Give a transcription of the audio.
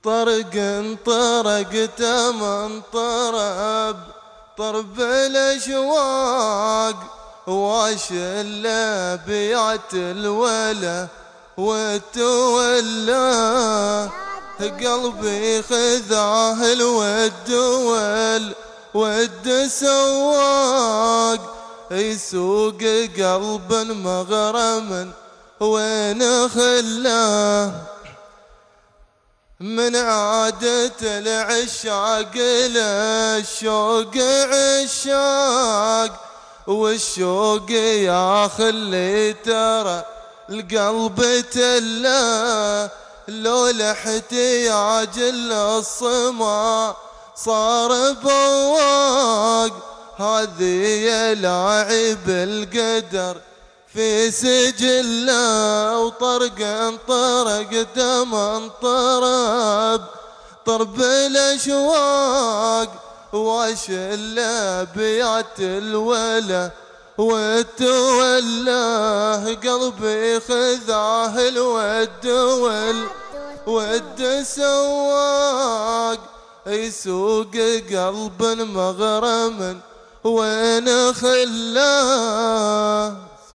طرق انطرقته من طرب الاشواق، واشله بيعت الوله والتولى. قلبي خذاه الود سواق، يسوق قلب مغرم وين خلاه. من عادة العشاق للشوق عشاق، والشوق يا خلي ترى القلب تلا. لولا احتياج للصما صار بواق، هذه لاعب القدر في سجله. وطرق انطرقته من طرب الاشواق، واشله بيعت الوله والتولى. قلبي خذاه الود سواق، يسوق قلب مغرم وين خلاه.